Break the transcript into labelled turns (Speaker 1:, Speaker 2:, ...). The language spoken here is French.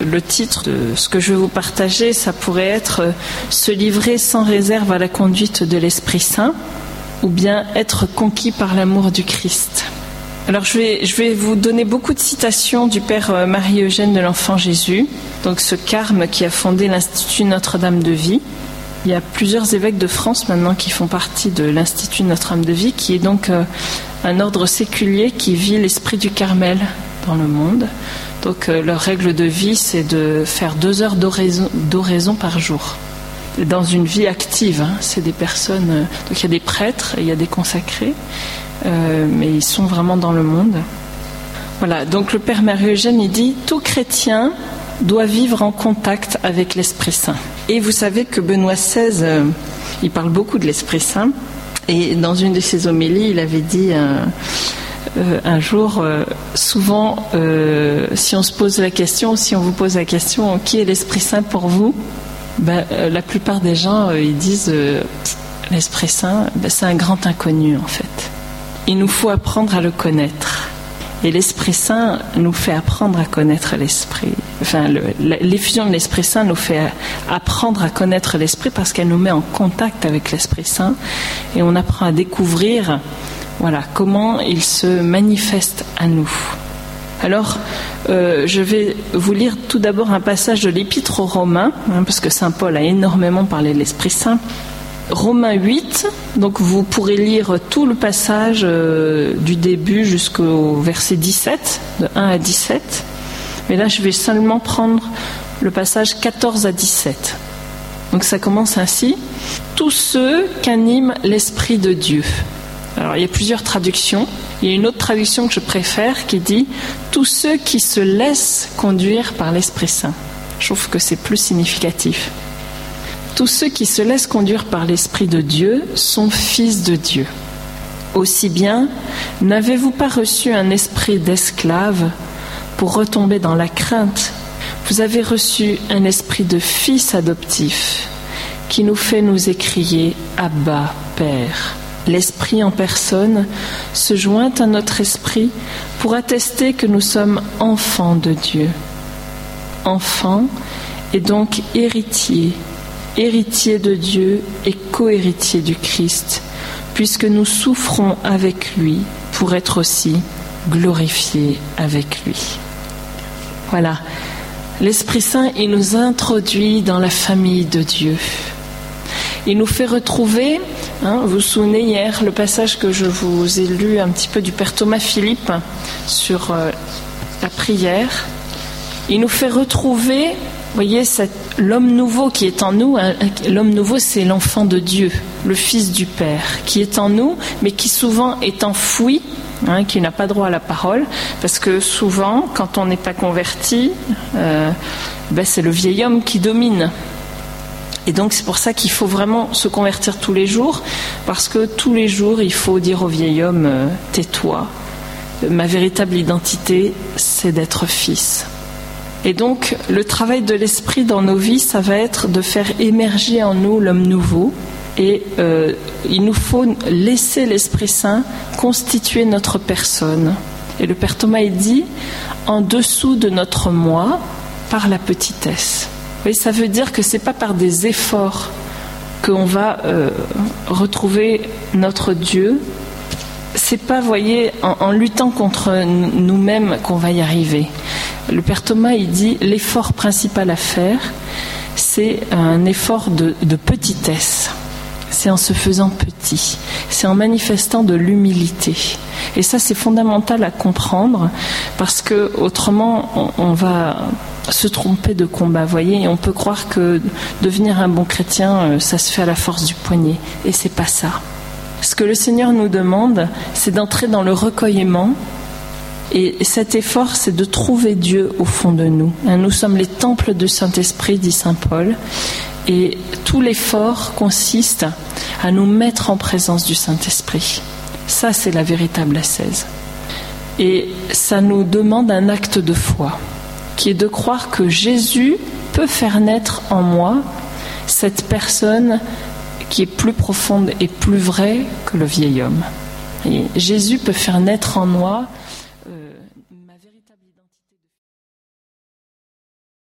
Speaker 1: le titre de ce que je vais vous partager, ça pourrait être « Se livrer sans réserve à la conduite de l'Esprit Saint » ou bien « Être conquis par l'amour du Christ ». Alors je vais vous donner beaucoup de citations du Père Marie-Eugène de l'Enfant Jésus, donc ce carme qui a fondé l'Institut Notre-Dame de Vie. Il y a plusieurs évêques de France maintenant qui font partie de l'Institut Notre-Dame de Vie, qui est donc un ordre séculier qui vit l'esprit du Carmel dans le monde. Donc leur règle de vie, c'est de faire 2 heures d'oraison par jour. Dans une vie active, c'est des personnes... donc il y a des prêtres et il y a des consacrés, mais ils sont vraiment dans le monde. Voilà, donc le Père Marie-Eugène, il dit « Tout chrétien doit vivre en contact avec l'Esprit Saint ». Et vous savez que Benoît XVI, il parle beaucoup de l'Esprit Saint. Et dans une de ses homélies, il avait dit un jour, souvent, si on se pose la question, si on vous pose la question, qui est l'Esprit Saint pour vous ? La plupart des gens, ils disent, l'Esprit Saint, c'est un grand inconnu en fait. Il nous faut apprendre à le connaître. Et l'Esprit Saint nous fait apprendre à connaître l'Esprit. Enfin, l'effusion de l'Esprit Saint nous fait apprendre à connaître l'Esprit parce qu'elle nous met en contact avec l'Esprit Saint et on apprend à découvrir, voilà, comment il se manifeste à nous. Alors, je vais vous lire tout d'abord un passage de l'Épître aux Romains, parce que Saint Paul a énormément parlé de l'Esprit Saint. Romains 8, donc vous pourrez lire tout le passage du début jusqu'au verset 17, de 1 à 17. Mais là, je vais seulement prendre le passage 14 à 17. Donc ça commence ainsi. « Tous ceux qu'anime l'Esprit de Dieu ». Alors il y a plusieurs traductions. Il y a une autre traduction que je préfère qui dit « Tous ceux qui se laissent conduire par l'Esprit Saint ». Je trouve que c'est plus significatif. Tous ceux qui se laissent conduire par l'Esprit de Dieu sont fils de Dieu. Aussi bien, n'avez-vous pas reçu un esprit d'esclave pour retomber dans la crainte ? Vous avez reçu un esprit de fils adoptif qui nous fait nous écrier « Abba, Père ». L'Esprit en personne se joint à notre esprit pour attester que nous sommes enfants de Dieu. Enfants et donc héritiers de Dieu et co-héritiers du Christ, puisque nous souffrons avec lui pour être aussi glorifiés avec lui. Voilà, l'Esprit Saint, il nous introduit dans la famille de Dieu. Il nous fait retrouver, vous vous souvenez hier, le passage que je vous ai lu un petit peu du Père Thomas Philippe sur la prière. Il nous fait retrouver, vous voyez, l'homme nouveau qui est en nous. L'homme nouveau, c'est l'enfant de Dieu, le Fils du Père, qui est en nous, mais qui souvent est enfoui, qui n'a pas droit à la parole, parce que souvent, quand on n'est pas converti, c'est le vieil homme qui domine. Et donc c'est pour ça qu'il faut vraiment se convertir tous les jours, parce que tous les jours il faut dire au vieil homme tais-toi, ma véritable identité c'est d'être fils. Et donc le travail de l'esprit dans nos vies, ça va être de faire émerger en nous l'homme nouveau, et il nous faut laisser l'Esprit Saint constituer notre personne. Et le Père Thomas il dit en dessous de notre moi par la petitesse. Oui, ça veut dire que c'est pas par des efforts qu'on va retrouver notre Dieu. C'est pas, voyez, en luttant contre nous-mêmes qu'on va y arriver. Le Père Thomas, il dit l'effort principal à faire, c'est un effort de petitesse. C'est en se faisant petit. C'est en manifestant de l'humilité. Et ça, c'est fondamental à comprendre, parce que autrement, on va se tromper de combat, voyez, et on peut croire que devenir un bon chrétien, ça se fait à la force du poignet, et c'est pas ça. Ce que le Seigneur nous demande, c'est d'entrer dans le recueillement, et cet effort, c'est de trouver Dieu au fond de nous. Nous sommes les temples du Saint-Esprit, dit Saint Paul, et tout l'effort consiste à nous mettre en présence du Saint-Esprit. Ça, c'est la véritable ascèse. Et ça nous demande un acte de foi, qui est de croire que Jésus peut faire naître en moi cette personne qui est plus profonde et plus vraie que le vieil homme. Et Jésus peut faire naître en moi